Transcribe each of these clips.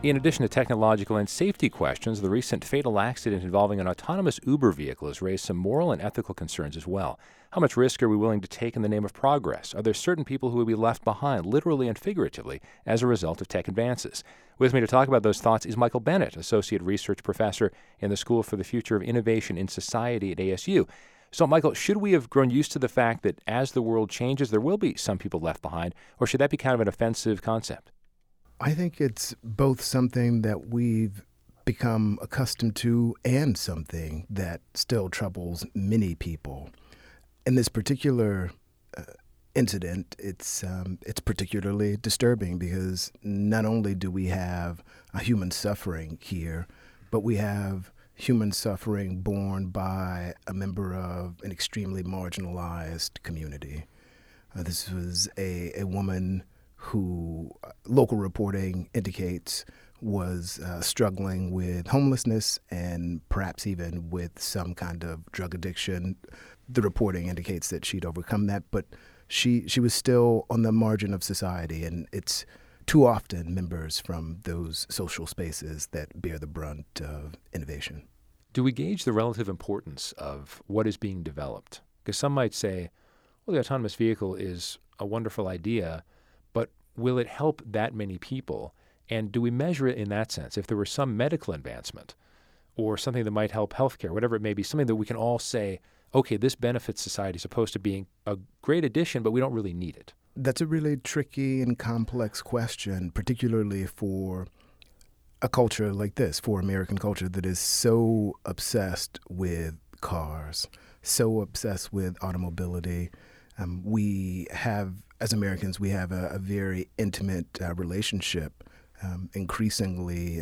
In addition to technological and safety questions, the recent fatal accident involving an autonomous Uber vehicle has raised some moral and ethical concerns as well. How much risk are we willing to take in the name of progress? Are there certain people who will be left behind, literally and figuratively, as a result of tech advances? With me to talk about those thoughts is Michael Bennett, Associate Research Professor in the School for the Future of Innovation in Society at ASU. So, Michael, should we have grown used to the fact that as the world changes, there will be some people left behind, or should that be kind of an offensive concept? I think it's both something that we've become accustomed to and something that still troubles many people. In this particular incident, it's particularly disturbing because not only do we have a human suffering here, but we have human suffering borne by a member of an extremely marginalized community. This was a woman who local reporting indicates was struggling with homelessness and perhaps even with some kind of drug addiction. The reporting indicates that she'd overcome that, but she was still on the margin of society, and it's too often members from those social spaces that bear the brunt of innovation. Do we gauge the relative importance of what is being developed? Because some might say, well, the autonomous vehicle is a wonderful idea, but will it help that many people? And do we measure it in that sense? If there were some medical advancement or something that might help healthcare, whatever it may be, something that we can all say, okay, this benefits society as opposed to being a great addition, but we don't really need it. That's a really tricky and complex question, particularly for a culture like this, for American culture that is so obsessed with cars, so obsessed with automobility. We have, as Americans, we have a very intimate relationship. Increasingly,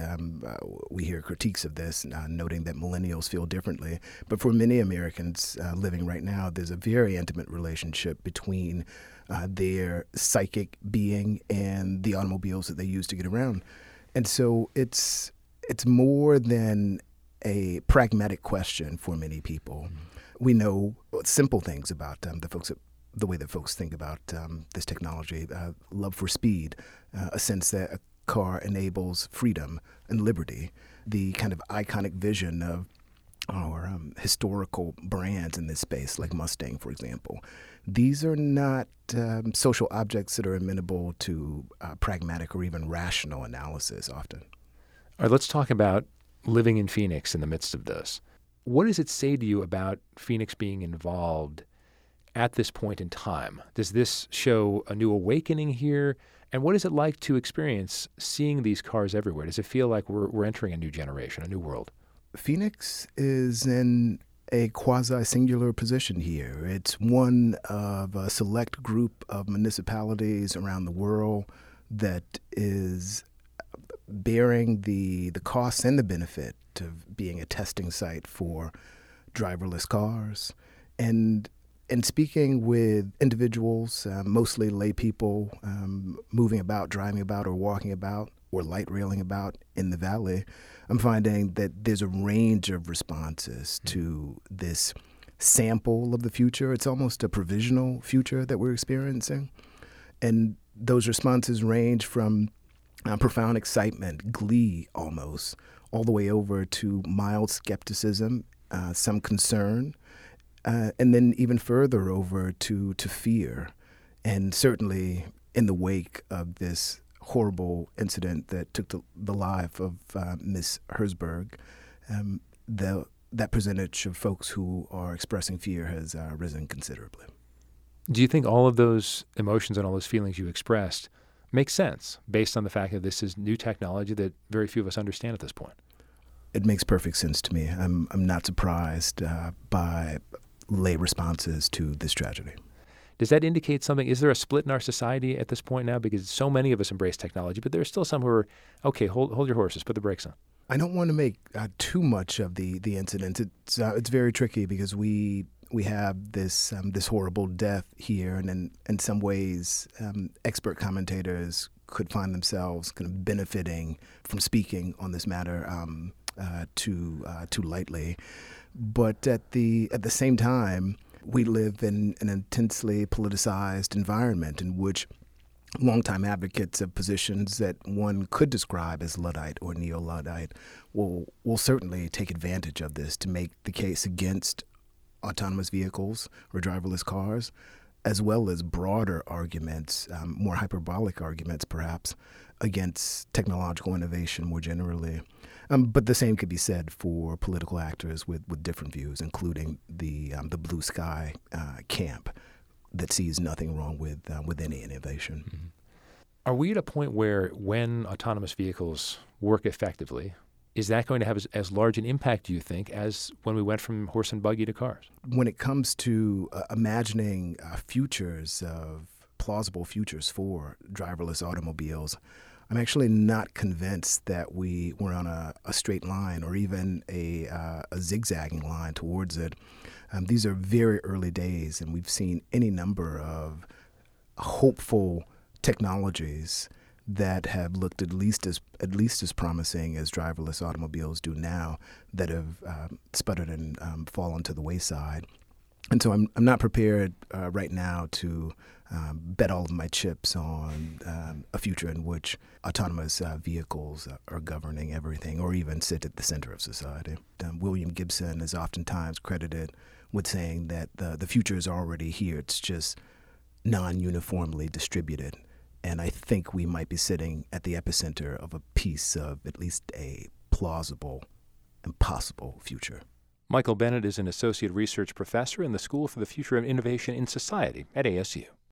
we hear critiques of this, noting that millennials feel differently. But for many Americans living right now, there's a very intimate relationship between their psychic being and the automobiles that they use to get around. And so it's more than a pragmatic question for many people. We know simple things about the way that folks think about this technology, love for speed, a sense that a car enables freedom and liberty, the kind of iconic vision of our historical brands in this space, like Mustang, for example. These are not social objects that are amenable to pragmatic or even rational analysis often. All right, let's talk about living in Phoenix in the midst of this. What does it say to you about Phoenix being involved at this point in time? Does this show a new awakening here? And what is it like to experience seeing these cars everywhere? Does it feel like we're entering a new generation, a new world? Phoenix is in a quasi-singular position here. It's one of a select group of municipalities around the world that is bearing the costs and the benefit of being a testing site for driverless cars. And speaking with individuals, mostly lay people, moving about, driving about, or walking about, or light railing about in the valley, I'm finding that there's a range of responses to this sample of the future. It's almost a provisional future that we're experiencing. And those responses range from profound excitement, glee almost, all the way over to mild skepticism, some concern, and then even further over to fear. And certainly in the wake of this horrible incident that took the life of Ms. Herzberg, that percentage of folks who are expressing fear has risen considerably. Do you think all of those emotions and all those feelings you expressed make sense based on the fact that this is new technology that very few of us understand at this point? It makes perfect sense to me. I'm not surprised by lay responses to this tragedy. Does that indicate something? Is there a split in our society at this point now? Because so many of us embrace technology, but there are still some who are, okay, hold your horses, put the brakes on. I don't want to make too much of the incident. It's very tricky because we have this horrible death here, and in some ways, expert commentators could find themselves kind of benefiting from speaking on this matter too lightly. But at the same time, we live in an intensely politicized environment in which longtime advocates of positions that one could describe as Luddite or neo-Luddite will certainly take advantage of this to make the case against autonomous vehicles or driverless cars, as well as broader arguments, more hyperbolic arguments perhaps, against technological innovation more generally. But the same could be said for political actors with different views, including the blue sky camp that sees nothing wrong with any innovation. Mm-hmm. Are we at a point where when autonomous vehicles work effectively, is that going to have as large an impact, do you think, as when we went from horse and buggy to cars? When it comes to imagining plausible futures for driverless automobiles, I'm actually not convinced that we're on a straight line or even a zigzagging line towards it. These are very early days, and we've seen any number of hopeful technologies that have looked at least as promising as driverless automobiles do now that have sputtered and fallen to the wayside. And so I'm not prepared right now to bet all of my chips on a future in which autonomous vehicles are governing everything or even sit at the center of society. William Gibson is oftentimes credited with saying that the future is already here. It's just non-uniformly distributed. And I think we might be sitting at the epicenter of a piece of at least a plausible and possible future. Michael Bennett is an associate research professor in the School for the Future of Innovation in Society at ASU.